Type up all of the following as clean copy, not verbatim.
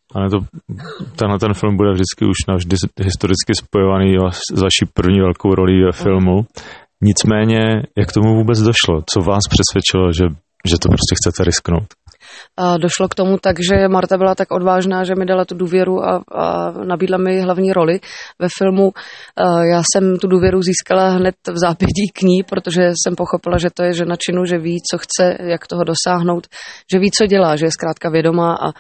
Tenhle ten film bude vždycky už navždy historicky spojovaný s vaší první velkou rolí ve filmu. Nicméně, jak tomu vůbec došlo? Co vás přesvědčilo, že to prostě chcete risknout? Došlo k tomu tak, že Marta byla tak odvážná, že mi dala tu důvěru a nabídla mi hlavní roli ve filmu. Já jsem tu důvěru získala hned v zápětí k ní, protože jsem pochopila, že to je žena činu, že ví, co chce, jak toho dosáhnout, že ví, co dělá, že je zkrátka vědomá a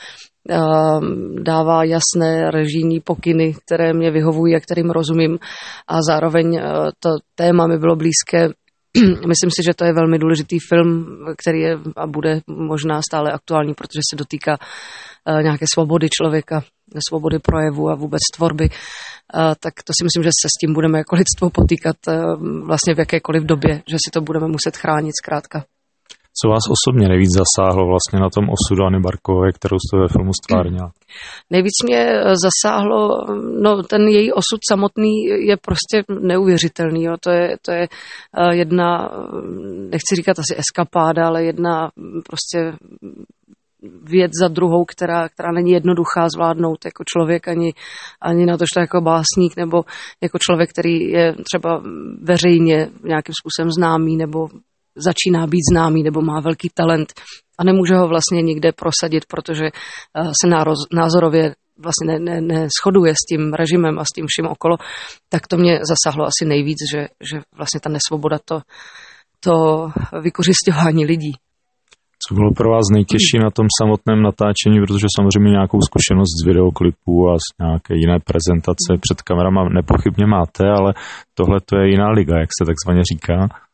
dává jasné režijní pokyny, které mě vyhovují a kterým rozumím. A zároveň to téma mi bylo blízké. Myslím si, že to je velmi důležitý film, který je a bude možná stále aktuální, protože se dotýká nějaké svobody člověka, svobody projevu a vůbec tvorby. Tak to si myslím, že se s tím budeme jako lidstvo potýkat vlastně v jakékoliv době, že si to budeme muset chránit zkrátka. Co vás osobně nejvíc zasáhlo vlastně na tom osudu Anny Barkové, kterou jste ve filmu stvárnila? Nejvíc mě zasáhlo, ten její osud samotný je prostě neuvěřitelný. Jo. To je jedna, nechci říkat asi eskapáda, ale jedna prostě věc za druhou, která není jednoduchá zvládnout jako člověk, ani na to, že to jako básník, nebo jako člověk, který je třeba veřejně nějakým způsobem známý, nebo začíná být známý, nebo má velký talent a nemůže ho vlastně nikde prosadit, protože se názorově vlastně neshoduje s tím režimem a s tím vším okolo, tak to mě zasáhlo asi nejvíc, že vlastně ta nesvoboda, to vykořisťování lidí. Co bylo pro vás nejtěžší na tom samotném natáčení, protože samozřejmě nějakou zkušenost z videoklipů a z nějaké jiné prezentace před kamerama nepochybně máte, ale tohle to je jiná liga, jak se takzvaně říká.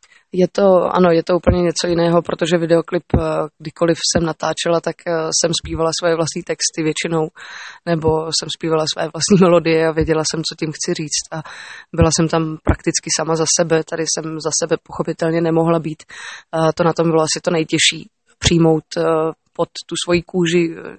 Je to úplně něco jiného, protože videoklip, kdykoliv jsem natáčela, tak jsem zpívala svoje vlastní texty většinou, nebo jsem zpívala své vlastní melodie a věděla jsem, co tím chci říct a byla jsem tam prakticky sama za sebe, tady jsem za sebe pochopitelně nemohla být. To na tom bylo asi to nejtěžší, přijmout pod tu svoji kůži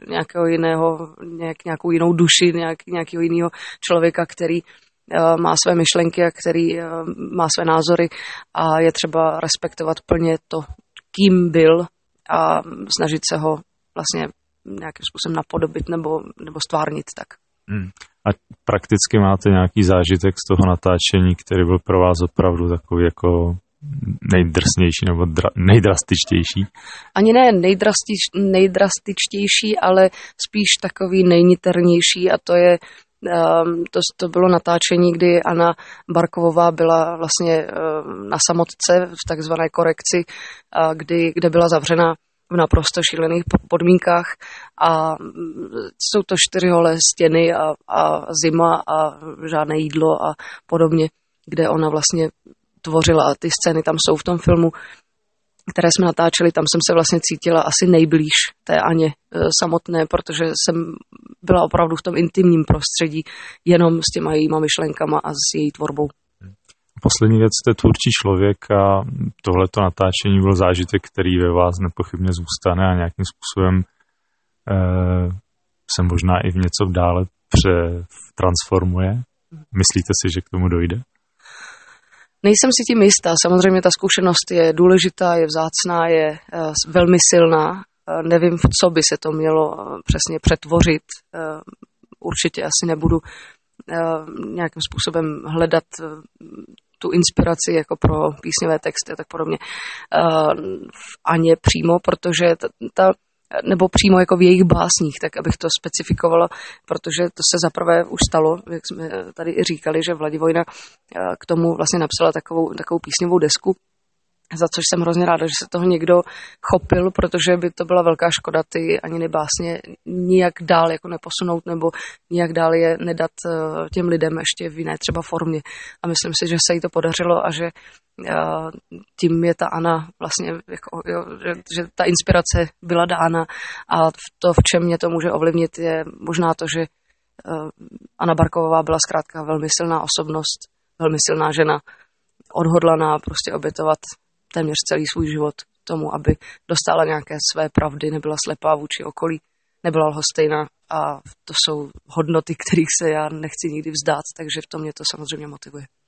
nějakou jinou duši, nějakého jiného člověka, který má své myšlenky a který má své názory a je třeba respektovat plně to, kým byl a snažit se ho vlastně nějakým způsobem napodobit nebo stvárnit tak. A prakticky máte nějaký zážitek z toho natáčení, který byl pro vás opravdu takový jako nejdrsnější nebo nejdrastičtější? Ani ne nejdrastičtější, ale spíš takový nejniternější a to je to bylo natáčení, kdy Anna Barkovová byla vlastně na samotce v takzvané korekci, kde byla zavřena v naprosto šílených podmínkách a jsou to 4 holé stěny a zima a žádné jídlo a podobně, kde ona vlastně tvořila a ty scény tam jsou v tom filmu, které jsme natáčeli, tam jsem se vlastně cítila asi nejblíž té Aně samotné, protože jsem byla opravdu v tom intimním prostředí jenom s těma jejíma myšlenkama a s její tvorbou. Poslední věc, jste tvůrčí člověk a tohleto natáčení byl zážitek, který ve vás nepochybně zůstane a nějakým způsobem se možná i v něco dále transformuje. Myslíte si, že k tomu dojde? Nejsem si tím jistá. Samozřejmě ta zkušenost je důležitá, je vzácná, je velmi silná. Nevím, v co by se to mělo přesně přetvořit. Určitě asi nebudu nějakým způsobem hledat tu inspiraci jako pro písňové texty a tak podobně v Aně přímo, protože nebo přímo jako v jejich básních, tak abych to specifikovala, protože to se zaprvé už stalo, jak jsme tady i říkali, že Vladivojna k tomu vlastně napsala takovou písňovou desku, za což jsem hrozně ráda, že se toho někdo chopil, protože by to byla velká škoda ty Aniny básně nijak dál jako neposunout nebo nijak dál je nedat těm lidem ještě v jiné třeba formě. A myslím si, že se jí to podařilo a že tím je ta Anna vlastně, že ta inspirace byla dána a to, v čem mě to může ovlivnit, je možná to, že Anna Barkovová byla zkrátka velmi silná osobnost, velmi silná žena, odhodlaná prostě obětovat téměř celý svůj život tomu, aby dostala nějaké své pravdy, nebyla slepá vůči okolí, nebyla lhostejná a to jsou hodnoty, kterých se já nechci nikdy vzdát, takže v tom mě to samozřejmě motivuje.